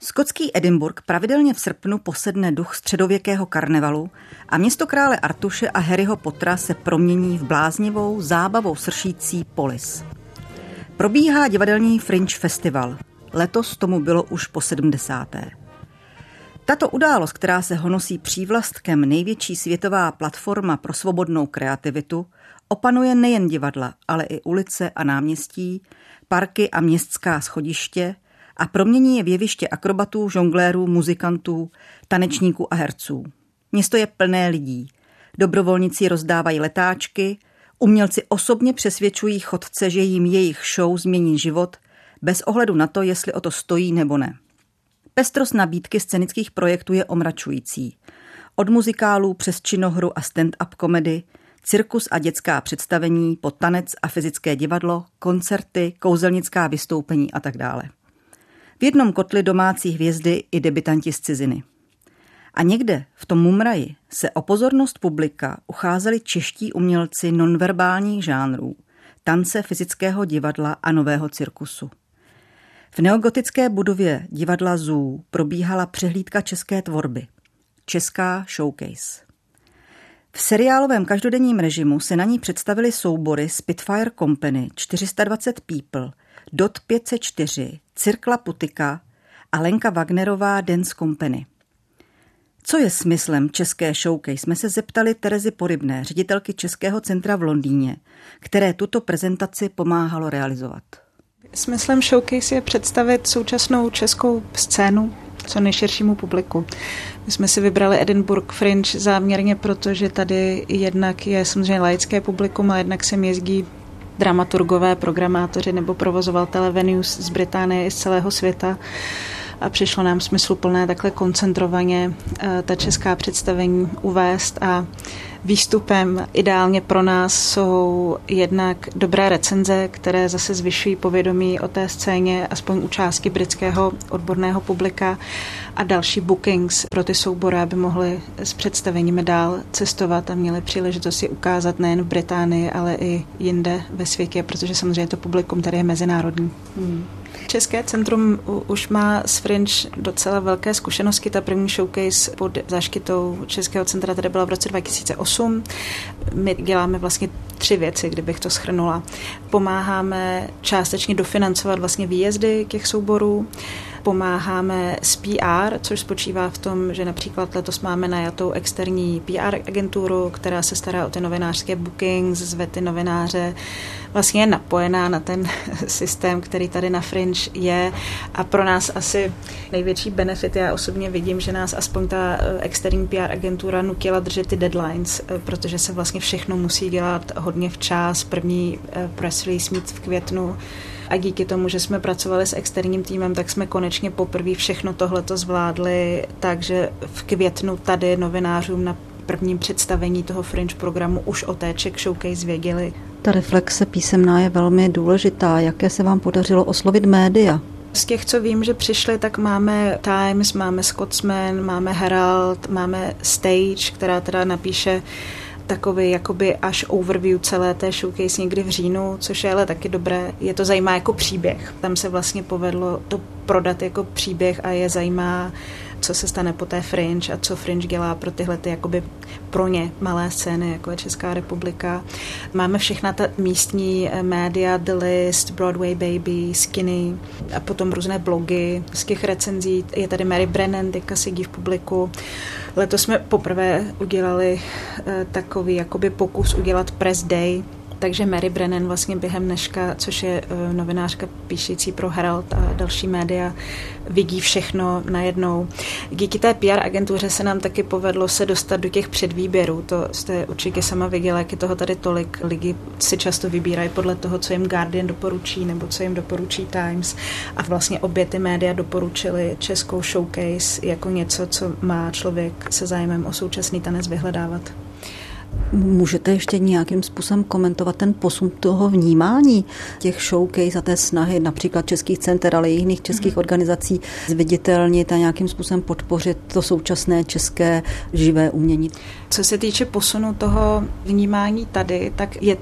Skotský Edinburgh pravidelně v srpnu posedne duch středověkého karnevalu a město krále Artuše a Harryho Pottera se promění v bláznivou, zábavou sršící polis. Probíhá divadelní Fringe Festival. Letos tomu bylo už po 70. Tato událost, která se honosí přívlastkem největší světová platforma pro svobodnou kreativitu, opanuje nejen divadla, ale i ulice a náměstí, parky a městská schodiště a promění je v jeviště akrobatů, žonglérů, muzikantů, tanečníků a herců. Město je plné lidí. Dobrovolníci rozdávají letáčky, umělci osobně přesvědčují chodce, že jim jejich show změní život, bez ohledu na to, jestli o to stojí nebo ne. Pestrost nabídky scénických projektů je omračující. Od muzikálů přes činohru a stand-up komedy, cirkus a dětská představení, po tanec a fyzické divadlo, koncerty, kouzelnická vystoupení a tak dále. V jednom kotli domácí hvězdy i debutanti z ciziny. A někde v tom mumraji se o pozornost publika ucházeli čeští umělci nonverbálních žánrů, tance, fyzického divadla a nového cirkusu. V neogotické budově divadla Zoo probíhala přehlídka české tvorby. Česká showcase. V seriálovém každodenním režimu se na ní představily soubory Spitfire Company, 420 People, Dot 504, Cirkla Putika a Lenka Wagnerová Dance Company. Co je smyslem české showcase, jsme se zeptali Terezy Porybné, ředitelky Českého centra v Londýně, které tuto prezentaci pomáhalo realizovat. Smyslem showcase je představit současnou českou scénu co nejširšímu publiku. My jsme si vybrali Edinburgh Fringe záměrně, protože tady jednak je samozřejmě laické publikum, ale jednak sem jezdí dramaturgové, programátoři nebo provozovatelé venues z Británie i z celého světa. A přišlo nám smysluplné takhle koncentrovaně ta česká představení uvést a výstupem ideálně pro nás jsou jednak dobré recenze, které zase zvyšují povědomí o té scéně, aspoň u části britského odborného publika a další bookings pro ty soubory, aby mohli s představeními dál cestovat a měli příležitost si ukázat nejen v Británii, ale i jinde ve světě, protože samozřejmě to publikum tady je mezinárodní. České centrum už má s Fringe docela velké zkušenosti. Ta první showcase pod záštitou Českého centra tady byla v roce 2008. My děláme vlastně 3 věci, kdybych to shrnula. Pomáháme částečně dofinancovat vlastně výjezdy těch souborů, pomáháme s PR, což spočívá v tom, že například letos máme najatou externí PR agenturu, která se stará o ty novinářské bookings, zve ty novináře, vlastně je napojená na ten systém, který tady na Fringe je a pro nás asi největší benefit, já osobně vidím, že nás aspoň ta externí PR agentura nutila držet ty deadlines, protože se vlastně všechno musí dělat hodně včas, první press release mít v květnu. A díky tomu, že jsme pracovali s externím týmem, tak jsme konečně poprvé všechno tohleto zvládli, takže v květnu tady novinářům na prvním představení toho Fringe programu už o té Czech Showcase věděli. Ta reflexe písemná je velmi důležitá. Jaké se vám podařilo oslovit média? Z těch, co vím, že přišli, tak máme Times, máme Scotsman, máme Herald, máme Stage, která teda napíše takový jakoby až overview celé té showcase někdy v říjnu, což je ale taky dobré. Je to zajímá jako příběh. Tam se vlastně povedlo to prodat jako příběh a je zajímá, co se stane po té Fringe a co Fringe dělá pro tyhle ty jakoby pro ně malé scény, jako je Česká republika. Máme všechna ta místní média, The List, Broadway Baby, Skinny a potom různé blogy. Z těch recenzí je tady Mary Brennan, teďka sedí v publiku. Letos jsme poprvé udělali takový jakoby pokus udělat press day, takže Mary Brennan vlastně během dneška, což je novinářka píšící pro Herald a další média, vidí všechno najednou. Díky té PR agentuře se nám taky povedlo se dostat do těch předvýběrů. To jste určitě sama viděla, jak je toho tady tolik. Lidi si často vybírají podle toho, co jim Guardian doporučí nebo co jim doporučí Times. A vlastně obě ty média doporučily českou showcase jako něco, co má člověk se zájmem o současný tanec vyhledávat. Můžete ještě nějakým způsobem komentovat ten posun toho vnímání těch showcase a té snahy například českých center, ale i jiných českých organizací zviditelnit a nějakým způsobem podpořit to současné české živé umění? Co se týče posunu toho vnímání tady, tak je to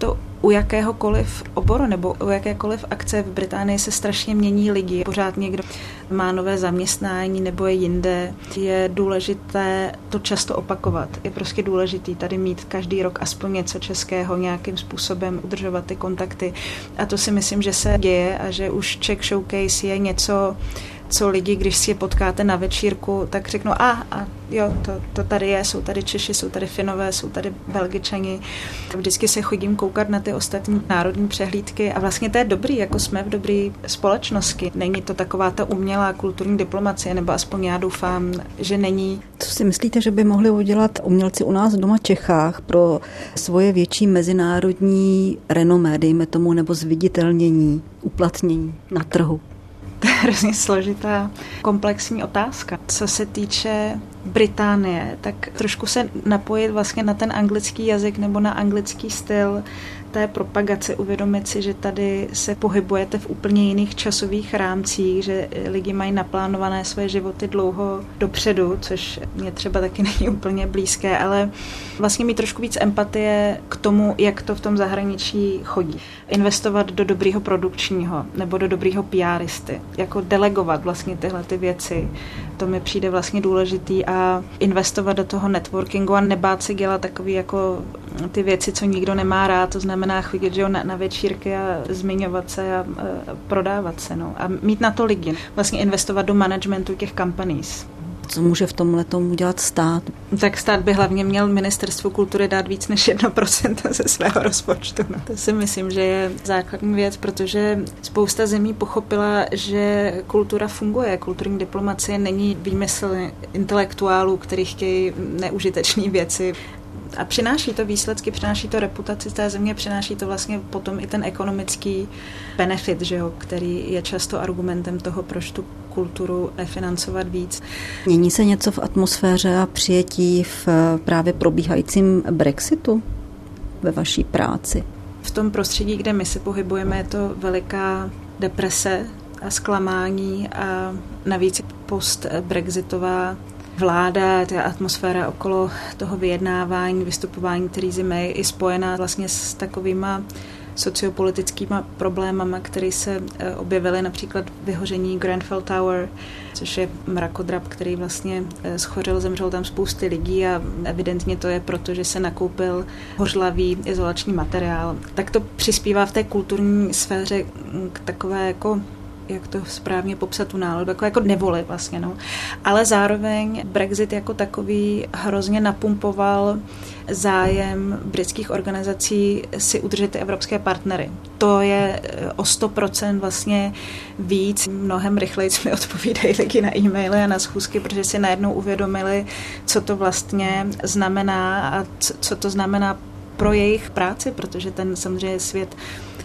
u jakéhokoliv oboru nebo u jakékoliv akce v Británii se strašně mění lidi. Pořád někdo má nové zaměstnání nebo je jinde. Je důležité to často opakovat. Je prostě důležitý tady mít každý rok aspoň něco českého, nějakým způsobem udržovat ty kontakty. A to si myslím, že se děje a že už Czech Showcase je něco, co lidi, když si je potkáte na večírku, tak řeknou, jo, to tady je, jsou tady Češi, jsou tady Finové, jsou tady Belgičani. Vždycky se chodím koukat na ty ostatní národní přehlídky a vlastně to je dobrý, jako jsme v dobré společnosti. Není to taková ta umělá kulturní diplomacie, nebo aspoň já doufám, že není. Co si myslíte, že by mohli udělat umělci u nás doma v Čechách pro svoje větší mezinárodní renomé, dejme tomu, nebo zviditelnění, uplatnění na trhu? To je hrozně složitá, komplexní otázka. Co se týče Británie, tak trošku se napojit vlastně na ten anglický jazyk nebo na anglický styl té propagace, uvědomit si, že tady se pohybujete v úplně jiných časových rámcích, že lidi mají naplánované své životy dlouho dopředu, což mě třeba taky není úplně blízké, ale vlastně mít trošku víc empatie k tomu, jak to v tom zahraničí chodí. Investovat do dobrýho produkčního nebo do dobrýho PRisty, jako delegovat vlastně tyhle ty věci. To mi přijde vlastně důležitý a investovat do toho networkingu a nebát se dělat takový jako ty věci, co nikdo nemá rád, to znamená chodit na večírky a zmiňovat se a prodávat se. No. A mít na to lidi. Vlastně investovat do managementu těch companies. Co může v tomhle tomu dělat stát? Tak stát by hlavně měl Ministerstvu kultury dát víc než 1% ze svého rozpočtu. No. To si myslím, že je základní věc, protože spousta zemí pochopila, že kultura funguje. Kulturní diplomacie není výmysl intelektuálů, kteří chtějí neužitečné věci. A přináší to výsledky, přináší to reputaci té země, přináší to vlastně potom i ten ekonomický benefit, že jo, který je často argumentem toho, proč tu kulturu nefinancovat víc. Mění se něco v atmosféře a přijetí v právě probíhajícím Brexitu ve vaší práci? V tom prostředí, kde my se pohybujeme, je to veliká deprese a zklamání a navíc post-brexitová vláda, ta atmosféra okolo toho vyjednávání, vystupování Theresa May je i spojená vlastně s takovýma sociopolitickýma problémama, které se objevily, například vyhoření Grenfell Tower, což je mrakodrap, který vlastně schořel, zemřelo tam spousty lidí a evidentně to je proto, že se nakoupil hořlavý izolační materiál. Tak to přispívá v té kulturní sféře k takové jako jak to správně popsat tu náladu, jako nevoli vlastně, no. Ale zároveň Brexit jako takový hrozně napumpoval zájem britských organizací si udržet ty evropské partnery. To je o 100% vlastně víc, mnohem rychleji mi odpovídají lidi na e-maily a na schůzky, protože si najednou uvědomili, co to vlastně znamená a co to znamená pro jejich práci, protože ten samozřejmě svět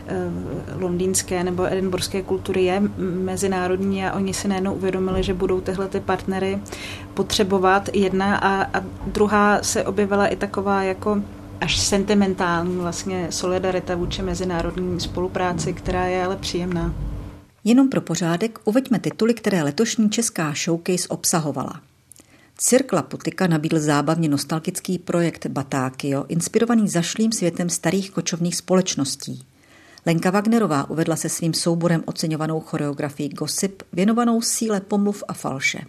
londýnské nebo edinburské kultury je mezinárodní a oni si najednou uvědomili, že budou tyhle ty partnery potřebovat. Jedna a druhá se objevila i taková jako až sentimentální vlastně solidarita vůči mezinárodní spolupráci, která je ale příjemná. Jenom pro pořádek uveďme tituly, které letošní česká showcase obsahovala. Cirk Laputika nabídl zábavně nostalgický projekt Batákio, inspirovaný zašlým světem starých kočovných společností. Lenka Wagnerová uvedla se svým souborem oceňovanou choreografii Gossip, věnovanou síle pomluv a falše.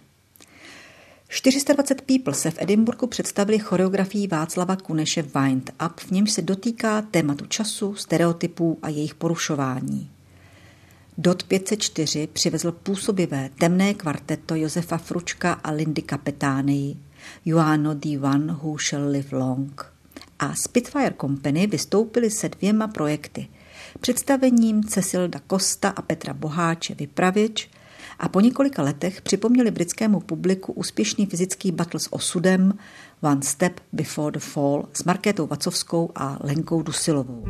420 People se v Edinburghu představili choreografii Václava Kuneše Wind Up, v němž se dotýká tématu času, stereotypů a jejich porušování. DOT 504 přivezl působivé temné kvarteto Josefa Fručka a Lindy Kapetánii, You are not the one who shall live long. A Spitfire Company vystoupili se 2 projekty, představením Cecil da Costa a Petra Boháče Vypravěč a po několika letech připomněli britskému publiku úspěšný fyzický battle s osudem One Step Before the Fall s Markétou Vacovskou a Lenkou Dusilovou.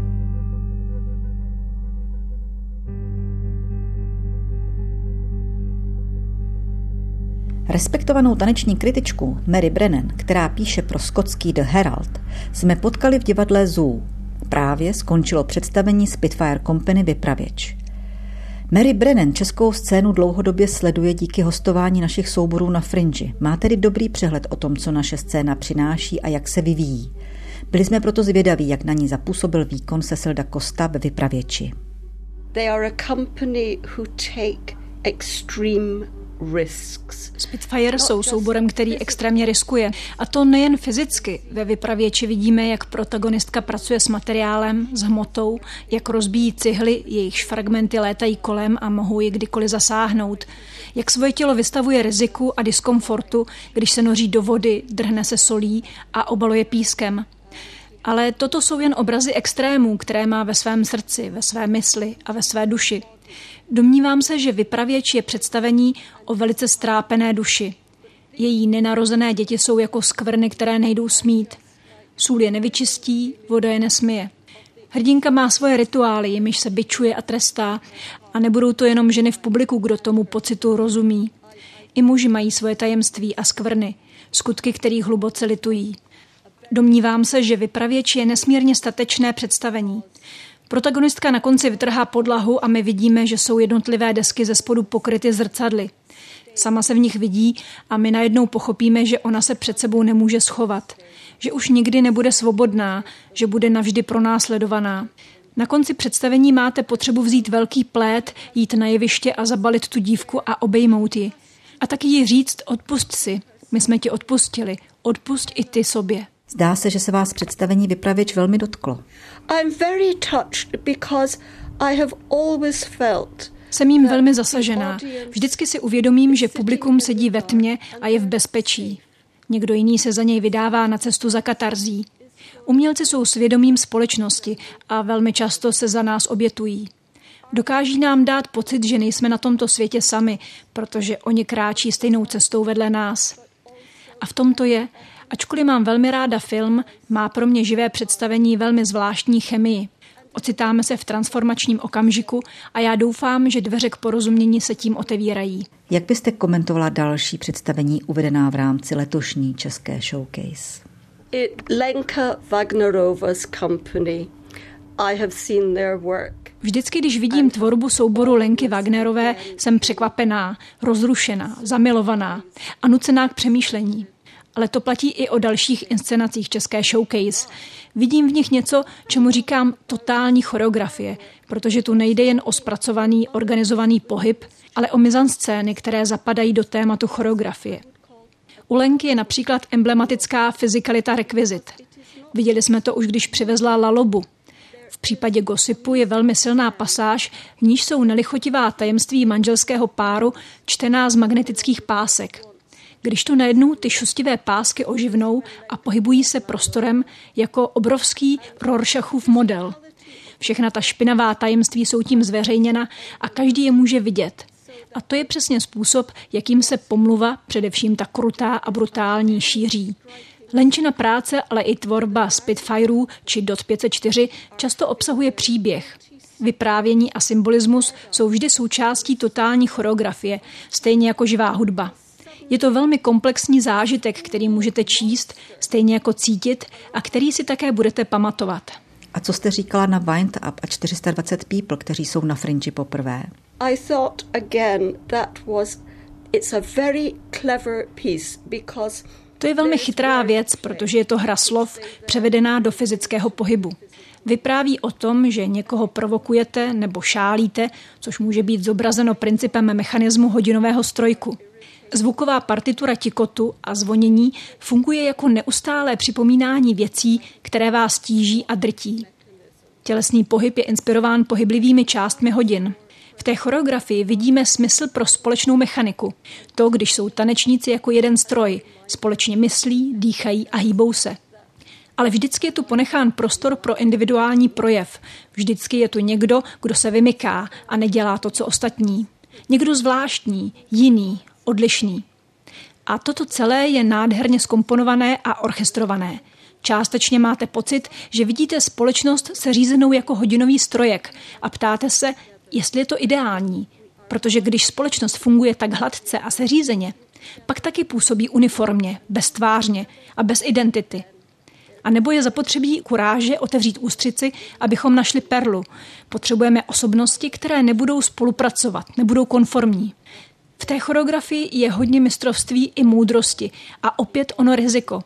Respektovanou taneční kritičku Mary Brennan, která píše pro skotský The Herald, jsme potkali v divadle Zoo. Právě skončilo představení Spitfire Company Vypravěč. Mary Brennan českou scénu dlouhodobě sleduje díky hostování našich souborů na Fringe. Má tedy dobrý přehled o tom, co naše scéna přináší a jak se vyvíjí. Byli jsme proto zvědaví, jak na ní zapůsobil výkon Cecil da Costa ve Vypravěči. They are a company who take extreme risks. Spitfire jsou souborem, který extrémně riskuje. A to nejen fyzicky. Ve Vypravěči vidíme, jak protagonistka pracuje s materiálem, s hmotou, jak rozbíjí cihly, jejichž fragmenty létají kolem a mohou je kdykoliv zasáhnout. Jak svoje tělo vystavuje riziku a diskomfortu, když se noří do vody, drhne se solí a obaluje pískem. Ale toto jsou jen obrazy extrémů, které má ve svém srdci, ve své mysli a ve své duši. Domnívám se, že Vypravěč je představení o velice strápené duši. Její nenarozené děti jsou jako skvrny, které nejdou smít. Sůl je nevyčistí, voda je nesmije. Hrdinka má svoje rituály, jimiž se bičuje a trestá, a nebudou to jenom ženy v publiku, kdo tomu pocitu rozumí. I muži mají svoje tajemství a skvrny, skutky, kterých hluboce litují. Domnívám se, že Vypravěč je nesmírně statečné představení. Protagonistka na konci vytrhá podlahu a my vidíme, že jsou jednotlivé desky ze spodu pokryty zrcadly. Sama se v nich vidí a my najednou pochopíme, že ona se před sebou nemůže schovat. Že už nikdy nebude svobodná, že bude navždy pronásledovaná. Na konci představení máte potřebu vzít velký plét, jít na jeviště a zabalit tu dívku a obejmout ji. A taky jí říct, odpusť si, my jsme ti odpustili, odpusť i ty sobě. Zdá se, že se vás představení Vypravěč velmi dotklo. I'm very touched because I have always felt. Jsem jim velmi zasažená. Vždycky si uvědomím, že publikum sedí ve tmě a je v bezpečí. Někdo jiný se za něj vydává na cestu za katarzí. Umělci jsou svědomím společnosti a velmi často se za nás obětují. Dokáží nám dát pocit, že nejsme na tomto světě sami, protože oni kráčí stejnou cestou vedle nás. A v tom to je. Ačkoliv mám velmi ráda film, má pro mě živé představení velmi zvláštní chemii. Ocitáme se v transformačním okamžiku a já doufám, že dveře k porozumění se tím otevírají. Jak byste komentovala další představení uvedená v rámci letošní české showcase? Lenka Wagnerova's company. I have seen their work. Vždycky, když vidím tvorbu souboru Lenky Wagnerové, jsem překvapená, rozrušená, zamilovaná a nucená k přemýšlení. Ale to platí i o dalších inscenacích české showcase. Vidím v nich něco, čemu říkám totální choreografie, protože tu nejde jen o zpracovaný, organizovaný pohyb, ale o mizanscény, které zapadají do tématu choreografie. U Lenky je například emblematická fyzikalita rekvizit. Viděli jsme to už, když přivezla Lalobu. V případě Gossipu je velmi silná pasáž, v níž jsou nelichotivá tajemství manželského páru čtená z magnetických pásek. Když tu najednou ty šustivé pásky oživnou a pohybují se prostorem jako obrovský Rorschachův model. Všechna ta špinavá tajemství jsou tím zveřejněna a každý je může vidět. A to je přesně způsob, jakým se pomluva, především ta krutá a brutální, šíří. Lenčina práce, ale i tvorba Spitfireů či DOT 504 často obsahuje příběh. Vyprávění a symbolismus jsou vždy součástí totální choreografie, stejně jako živá hudba. Je to velmi komplexní zážitek, který můžete číst, stejně jako cítit a který si také budete pamatovat. A co jste říkala na Wind Up a 420 People, kteří jsou na Fringe poprvé? I thought again it's a very clever piece because to je velmi chytrá věc, protože je to hra slov převedená do fyzického pohybu. Vypráví o tom, že někoho provokujete nebo šálíte, což může být zobrazeno principem mechanismu hodinového strojku. Zvuková partitura tikotu a zvonění funguje jako neustálé připomínání věcí, které vás tíží a drtí. Tělesný pohyb je inspirován pohyblivými částmi hodin. V té choreografii vidíme smysl pro společnou mechaniku. To, když jsou tanečníci jako jeden stroj, společně myslí, dýchají a hýbou se. Ale vždycky je tu ponechán prostor pro individuální projev. Vždycky je tu někdo, kdo se vymyká a nedělá to, co ostatní. Někdo zvláštní, jiný, odlišný. A toto celé je nádherně zkomponované a orchestrované. Částečně máte pocit, že vidíte společnost seřízenou jako hodinový strojek a ptáte se, jestli je to ideální. Protože když společnost funguje tak hladce a seřízeně, pak taky působí uniformně, beztvářně a bez identity. A nebo je zapotřebí kuráže otevřít ústřici, abychom našli perlu. Potřebujeme osobnosti, které nebudou spolupracovat, nebudou konformní. V té choreografii je hodně mistrovství i moudrosti a opět ono riziko.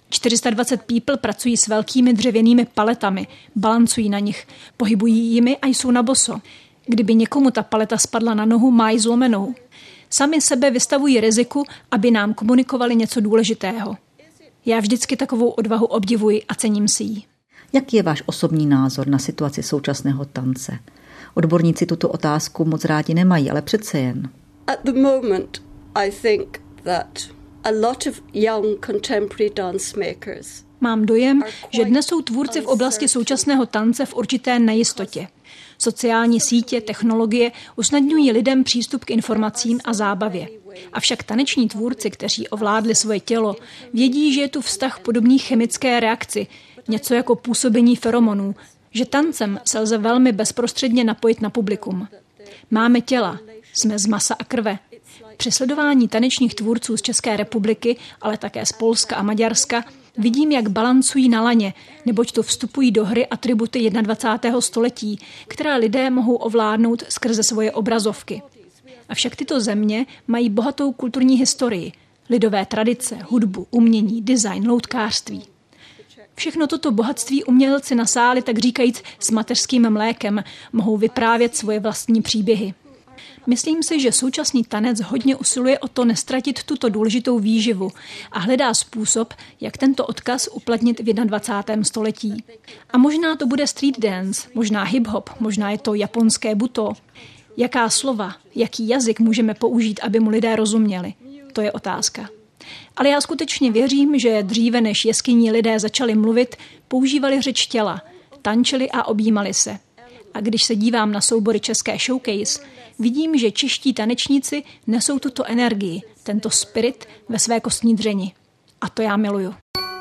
420 people pracují s velkými dřevěnými paletami, balancují na nich, pohybují jimi a jsou na boso. Kdyby někomu ta paleta spadla na nohu, má ji zlomenou. Sami sebe vystavují riziku, aby nám komunikovali něco důležitého. Já vždycky takovou odvahu obdivuji a cením si ji. Jaký je váš osobní názor na situaci současného tance? Odborníci tuto otázku moc rádi nemají, ale přece jen. At the moment, I think that a lot of young contemporary dance makers Mám dojem, že dnes jsou tvůrci v oblasti současného tance v určité nejistotě. Sociální sítě, technologie usnadňují lidem přístup k informacím a zábavě. Avšak taneční tvůrci, kteří ovládli svoje tělo, vědí, že je tu vztah podobný chemické reakci, něco jako působení feromonů, že tancem se lze velmi bezprostředně napojit na publikum. Máme těla, jsme z masa a krve. Při sledování tanečních tvůrců z České republiky, ale také z Polska a Maďarska, vidím, jak balancují na laně, neboť tu vstupují do hry atributy 21. století, které lidé mohou ovládnout skrze svoje obrazovky. Avšak tyto země mají bohatou kulturní historii, lidové tradice, hudbu, umění, design, loutkářství. Všechno toto bohatství umělci nasáli, tak říkajíc, s mateřským mlékem, mohou vyprávět svoje vlastní příběhy. Myslím si, že současný tanec hodně usiluje o to nestratit tuto důležitou výživu a hledá způsob, jak tento odkaz uplatnit v 21. století. A možná to bude street dance, možná hip-hop, možná je to japonské buto. Jaká slova, jaký jazyk můžeme použít, aby mu lidé rozuměli? To je otázka. Ale já skutečně věřím, že dříve než jeskyní lidé začali mluvit, používali řeč těla, tančili a objímali se. A když se dívám na soubory České Showcase, vidím, že čeští tanečníci nesou tuto energii, tento spirit ve své kostní dřeni. A to já miluju.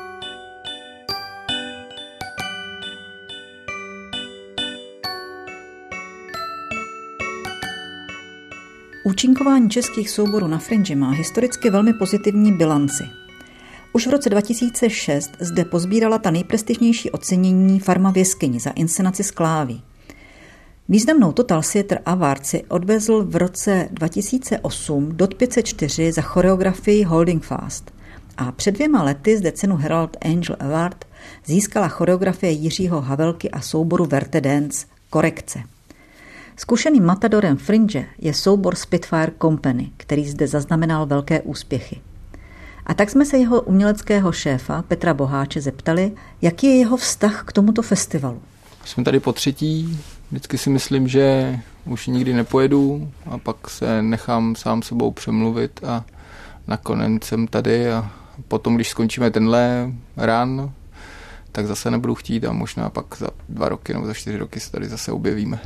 Účinkování českých souborů na Fringe má historicky velmi pozitivní bilanci. Už v roce 2006 zde pozbírala ta nejprestižnější ocenění Farma v jeskyni za inscenaci Skláví. Významnou Total Theatre Award si odvezl v roce 2008 DOT 504 za choreografii Holding Fast. A před 2 lety zde cenu Herald Angel Award získala choreografie Jiřího Havelky a souboru Verte Dance Korekce. Zkušeným matadorem Fringe je soubor Spitfire Company, který zde zaznamenal velké úspěchy. A tak jsme se jeho uměleckého šéfa Petra Boháče zeptali, jaký je jeho vztah k tomuto festivalu. Jsme tady po třetí, vždycky si myslím, že už nikdy nepojedu a pak se nechám sám sebou přemluvit a nakonec jsem tady a potom, když skončíme tenhle run, tak zase nebudu chtít a možná pak za 2 roky nebo za 4 roky se tady zase objevíme.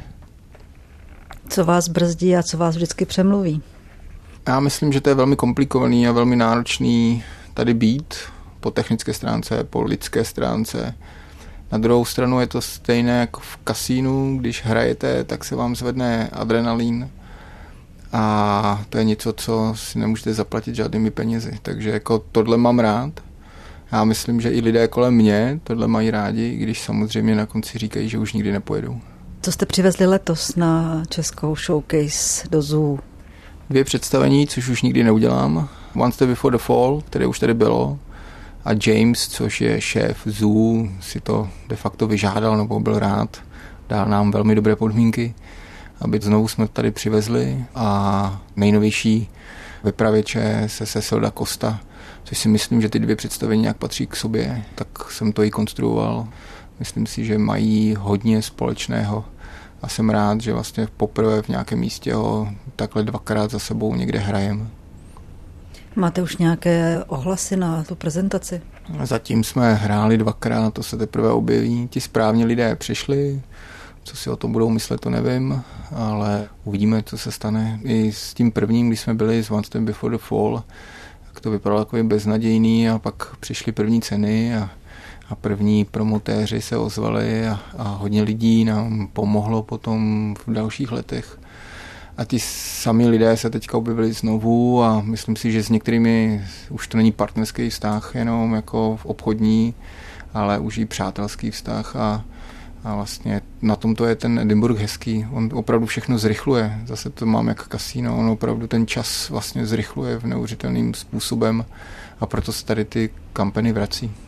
Co vás brzdí a co vás vždycky přemluví? Já myslím, že to je velmi komplikovaný a velmi náročný tady být po technické stránce, po lidské stránce. Na druhou stranu je to stejné jako v kasínu, když hrajete, tak se vám zvedne adrenalin a to je něco, co si nemůžete zaplatit žádnými penězi. Takže jako tohle mám rád. Já myslím, že i lidé kolem mě tohle mají rádi, když samozřejmě na konci říkají, že už nikdy nepojedou. Co jste přivezli letos na českou Showcase do Zoo? 2 představení, což už nikdy neudělám. One Step Before the Fall, které už tady bylo, a James, což je šéf Zoo, si to de facto vyžádal nebo byl rád. Dal nám velmi dobré podmínky, aby znovu jsme tady přivezli. A nejnovější vypravěče se Cecil da Costa, což si myslím, že ty 2 představení nějak patří k sobě, tak jsem to i konstruoval. Myslím si, že mají hodně společného a jsem rád, že vlastně poprvé v nějakém místě ho takhle 2krát za sebou někde hrajeme. Máte už nějaké ohlasy na tu prezentaci? Zatím jsme hráli 2krát, to se teprve objeví. Ti správní lidé přišli, co si o tom budou myslet, to nevím, ale uvidíme, co se stane. I s tím prvním, když jsme byli s One Step Before the Fall, tak to vypadalo takový beznadějný a pak přišly první ceny a první promotéři se ozvali a hodně lidí nám pomohlo potom v dalších letech. A ti sami lidé se teďka objevili znovu a myslím si, že s některými už to není partnerský vztah jenom jako obchodní, ale už i přátelský vztah a vlastně na tomto je ten Edinburgh hezký. On opravdu všechno zrychluje. Zase to mám jak kasíno, on opravdu ten čas vlastně zrychluje v neuvěřitelným způsobem a proto se tady ty kampany vrací.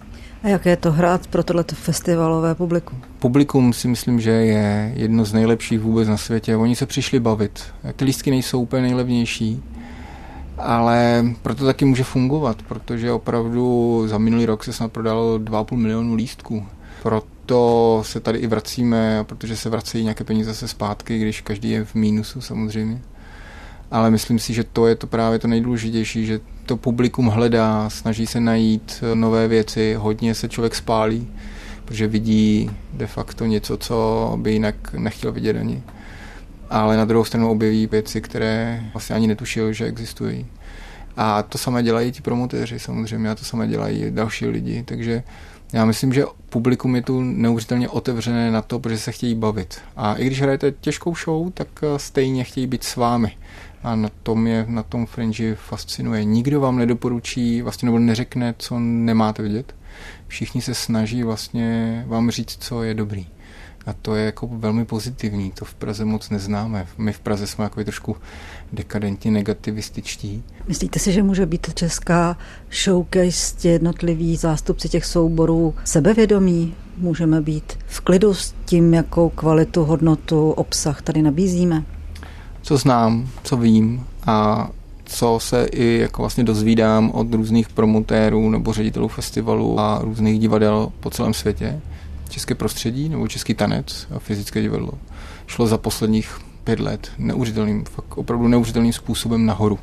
A jaké je to hrát pro tohleto festivalové publikum? Publikum si myslím, že je jedno z nejlepších vůbec na světě. Oni se přišli bavit. Ty lístky nejsou úplně nejlevnější, ale proto taky může fungovat, protože opravdu za minulý rok se snad prodalo 2,5 milionu lístků. Proto se tady i vracíme, protože se vracejí nějaké peníze zase zpátky, když každý je v mínusu samozřejmě. Ale myslím si, že to je to právě to nejdůležitější, že to publikum hledá, snaží se najít nové věci, hodně se člověk spálí, protože vidí de facto něco, co by jinak nechtěl vidět ani. Ale na druhou stranu objeví věci, které vlastně ani netušil, že existují. A to samé dělají ti promotéři samozřejmě, a to samé dělají další lidi, takže já myslím, že publikum je tu neuvěřitelně otevřené na to, protože se chtějí bavit. A i když hrajete těžkou show, tak stejně chtějí být s vámi. A na tom Fringe fascinuje. Nikdo vám nedoporučí, vlastně nebo neřekne, co nemáte vidět. Všichni se snaží vlastně vám říct, co je dobrý. A to je jako velmi pozitivní. To v Praze moc neznáme. My v Praze jsme jako trošku dekadentně negativističtí. Myslíte si, že může být česká showcase, jednotliví zástupci těch souborů sebevědomí? Můžeme být v klidu s tím, jakou kvalitu, hodnotu, obsah tady nabízíme? Co znám, co vím a co se i jako vlastně dozvídám od různých promotérů nebo ředitelů festivalů a různých divadel po celém světě. České prostředí nebo český tanec a fyzické divadlo šlo za posledních 5 let opravdu neuvěřitelným způsobem nahoru.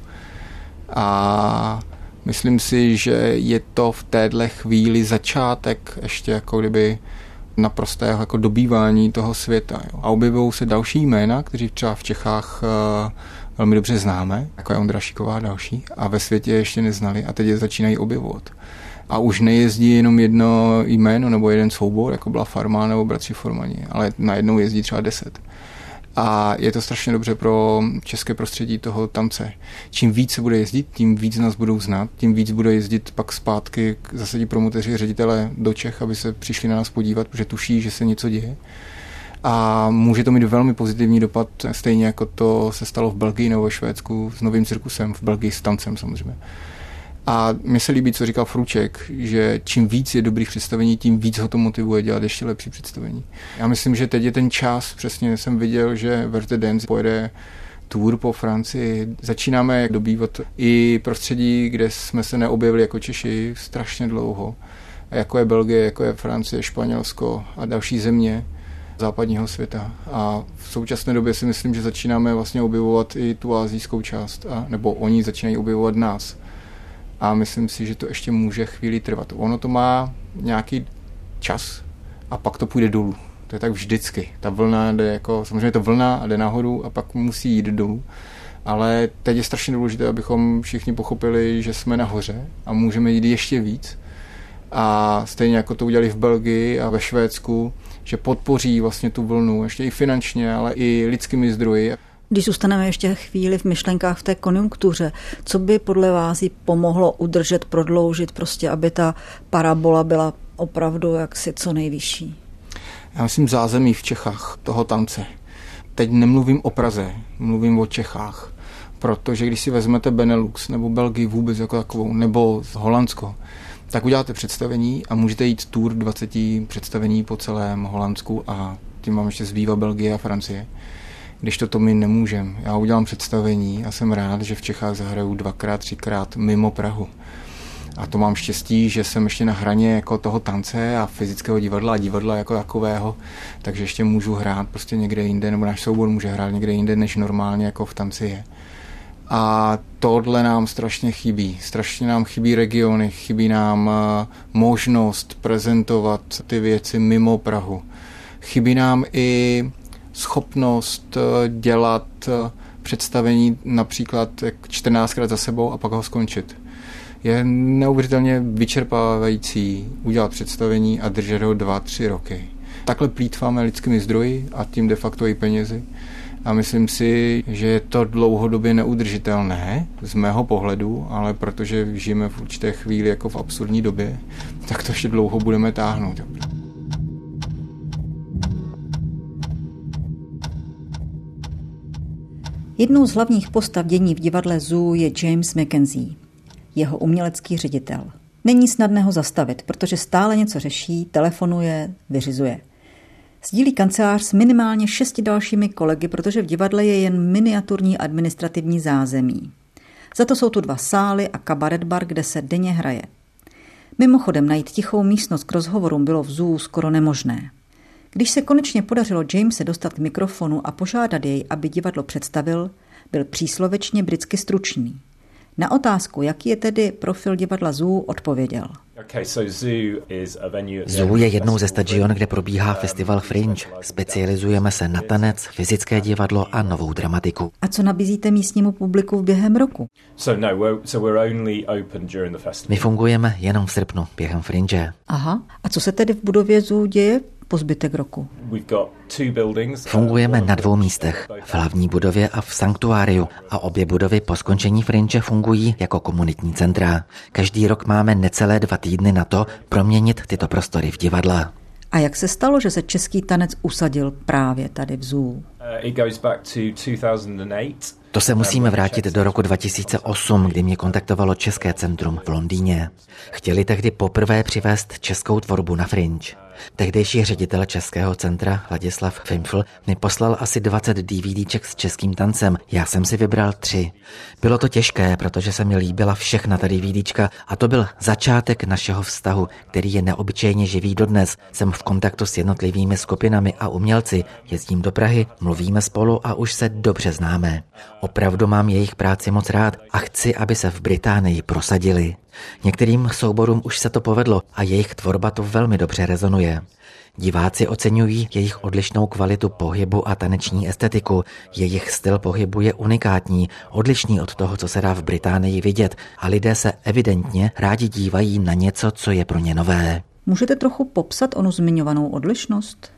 A myslím si, že je to v téhle chvíli začátek ještě jako kdyby naprostého jako dobývání toho světa. Jo. A objevují se další jména, kteří třeba v Čechách velmi dobře známe, jako je Ondra Šiková a další, a ve světě ještě neznali a teď je začínají objevovat. A už nejezdí jenom jedno jméno nebo jeden soubor, jako byla Farma nebo Bratři Formani, ale najednou jezdí třeba 10. A je to strašně dobře pro české prostředí toho tance. Čím víc se bude jezdit, tím víc nás budou znát, tím víc bude jezdit pak zpátky zase ti promotéři, ředitelé do Čech, aby se přišli na nás podívat, protože tuší, že se něco děje. A může to mít velmi pozitivní dopad, stejně jako to se stalo v Belgii nebo ve Švédsku s novým cirkusem, v Belgii s tancem samozřejmě. A mně se líbí, co říkal Fruček, že čím víc je dobrých představení, tím víc ho to motivuje dělat ještě lepší představení. Já myslím, že teď je ten čas, přesně jsem viděl, že Verte Dance pojede tour po Francii. Začínáme dobývat i prostředí, kde jsme se neobjevili jako Češi strašně dlouho. Jako je Belgie, jako je Francie, Španělsko a další země západního světa. A v současné době si myslím, že začínáme vlastně objevovat i tu asijskou část, nebo oni začínají objevovat nás. A myslím si, že to ještě může chvíli trvat. Ono to má nějaký čas a pak to půjde dolů. To je tak vždycky. Ta vlna jde jako, samozřejmě to vlna a jde nahoru a pak musí jít dolů. Ale teď je strašně důležité, abychom všichni pochopili, že jsme nahoře a můžeme jít ještě víc. A stejně jako to udělali v Belgii a ve Švédsku, že podpoří vlastně tu vlnu, ještě i finančně, ale i lidskými zdroji. Když zůstaneme ještě chvíli v myšlenkách v té konjunktuře, co by podle vás jí pomohlo udržet, prodloužit, prostě aby ta parabola byla opravdu jaksi co nejvyšší? Já myslím zázemí v Čechách toho tance. Teď nemluvím o Praze, mluvím o Čechách, protože když si vezmete Benelux nebo Belgii vůbec jako takovou, nebo Holandsko, tak uděláte představení a můžete jít tour 20 představení po celém Holandsku a tím vám ještě zbývá Belgie a Francie. Když to my nemůžeme. Já udělám představení a jsem rád, že v Čechách zahraju 2x, 3x mimo Prahu. A to mám štěstí, že jsem ještě na hraně jako toho tance a fyzického divadla a divadla jako takového, takže ještě můžu hrát prostě někde jinde, nebo náš soubor může hrát někde jinde, než normálně jako v tanci je. A tohle nám strašně chybí. Strašně nám chybí regiony, chybí nám možnost prezentovat ty věci mimo Prahu. Chybí nám i schopnost dělat představení například 14krát za sebou a pak ho skončit. Je neuvěřitelně vyčerpávající udělat představení a držet ho 2-3 roky. Takhle plýtváme lidskými zdroji a tím de facto i penězi. A myslím si, že je to dlouhodobě neudržitelné z mého pohledu, ale protože žijeme v určité chvíli jako v absurdní době, tak to ještě dlouho budeme táhnout. Jednou z hlavních postav dění v divadle Zoo je James Mackenzie, jeho umělecký ředitel. Není snadné ho zastavit, protože stále něco řeší, telefonuje, vyřizuje. Sdílí kancelář s minimálně 6 dalšími kolegy, protože v divadle je jen miniaturní administrativní zázemí. Za to jsou tu 2 sály a kabaret bar, kde se denně hraje. Mimochodem najít tichou místnost k rozhovorům bylo v Zoo skoro nemožné. Když se konečně podařilo Jamese dostat k mikrofonu a požádat jej, aby divadlo představil, byl příslovečně britsky stručný. Na otázku, jaký je tedy profil divadla Zoo, odpověděl. Zoo je jednou ze stadion, kde probíhá festival Fringe. Specializujeme se na tanec, fyzické divadlo a novou dramatiku. A co nabízíte místnímu publiku během roku? My fungujeme jenom v srpnu během Fringe. Aha. A co se tedy v budově Zoo děje po zbytek roku? Fungujeme na 2 místech, v hlavní budově a v sanktuáriu, a obě budovy po skončení Fringe fungují jako komunitní centra. Každý rok máme necelé 2 týdny na to proměnit tyto prostory v divadle. A jak se stalo, že se český tanec usadil právě tady v Zoo? To se musíme vrátit do roku 2008, kdy mě kontaktovalo České centrum v Londýně. Chtěli tehdy poprvé přivést českou tvorbu na Fringe. Tehdejší ředitel Českého centra Ladislav Fimfl mi poslal asi 20 DVDček s českým tancem. Já jsem si vybral 3. Bylo to těžké, protože se mi líbila všechna ta DVDčka a to byl začátek našeho vztahu, který je neobyčejně živý dodnes. Jsem v kontaktu s jednotlivými skupinami a umělci, jezdím do Prahy, mluvíme spolu a už se dobře známe. Opravdu mám jejich práci moc rád a chci, aby se v Británii prosadili. Některým souborům už se to povedlo a jejich tvorba to velmi dobře rezonuje. Diváci oceňují jejich odlišnou kvalitu pohybu a taneční estetiku. Jejich styl pohybu je unikátní, odlišný od toho, co se dá v Británii vidět, a lidé se evidentně rádi dívají na něco, co je pro ně nové. Můžete trochu popsat onu zmiňovanou odlišnost?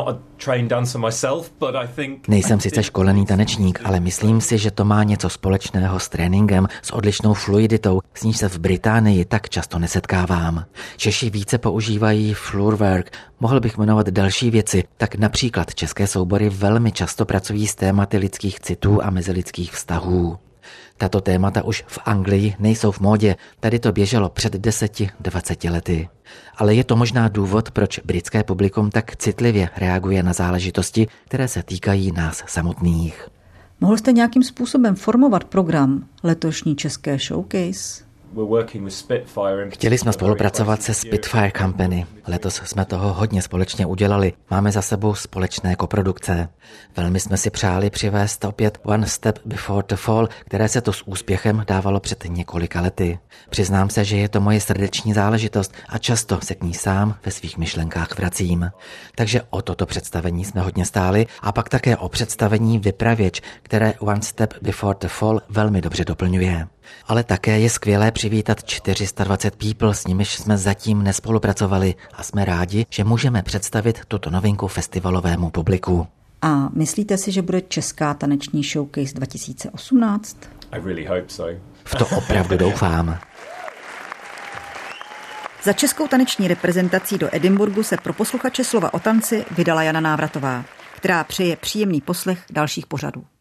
Nejsem sice školený tanečník, ale myslím si, že to má něco společného s tréninkem, s odlišnou fluiditou, s níž se v Británii tak často nesetkávám. Češi více používají floorwork, mohl bych jmenovat další věci, tak například české soubory velmi často pracují s tématy lidských citů a mezilidských vztahů. Tato témata už v Anglii nejsou v módě, tady to běželo před 10-20 lety. Ale je to možná důvod, proč britské publikum tak citlivě reaguje na záležitosti, které se týkají nás samotných. Mohl jste nějakým způsobem formovat program letošní české showcase? Chtěli jsme spolupracovat se Spitfire Company. Letos jsme toho hodně společně udělali. Máme za sebou společné koprodukce. Velmi jsme si přáli přivést opět One Step Before the Fall, které se to s úspěchem dávalo před několika lety. Přiznám se, že je to moje srdeční záležitost a často se k ní sám ve svých myšlenkách vracím. Takže o toto představení jsme hodně stáli a pak také o představení Vypravěč, které One Step Before the Fall velmi dobře doplňuje. Ale také je skvělé přivítat 420 people, s nimiž jsme zatím nespolupracovali a jsme rádi, že můžeme představit tuto novinku festivalovému publiku. A myslíte si, že bude česká taneční showcase 2018? V to opravdu doufám. Za českou taneční reprezentací do Edinburghu se pro posluchače Slova o tanci vydala Jana Návratová, která přeje příjemný poslech dalších pořadů.